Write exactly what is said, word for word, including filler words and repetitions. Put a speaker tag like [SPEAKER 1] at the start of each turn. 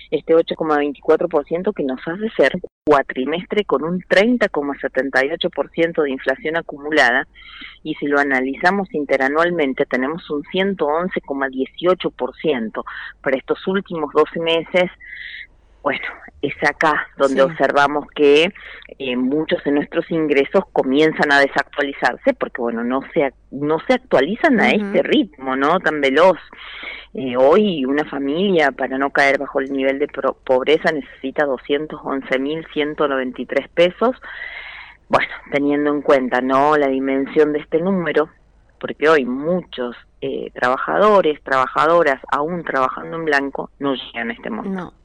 [SPEAKER 1] este ocho coma veinticuatro por ciento que nos hace ser cuatrimestre con un treinta coma setenta y ocho por ciento de inflación acumulada, y si lo analizamos interanualmente tenemos un ciento once coma dieciocho por ciento para estos últimos doce meses. Bueno, es acá donde
[SPEAKER 2] Sí.
[SPEAKER 1] observamos que eh, muchos de nuestros ingresos comienzan a desactualizarse, porque bueno, no se no se actualizan a este
[SPEAKER 2] Ujú.
[SPEAKER 1] ritmo, ¿no?, tan veloz. Eh, hoy una familia, para no caer bajo el nivel de pro- pobreza, necesita doscientos once mil ciento noventa y tres pesos. Bueno, teniendo en cuenta, ¿no?, la dimensión de este número, porque hoy muchos eh, trabajadores, trabajadoras, aún trabajando en blanco, no llegan a este monto.
[SPEAKER 2] No.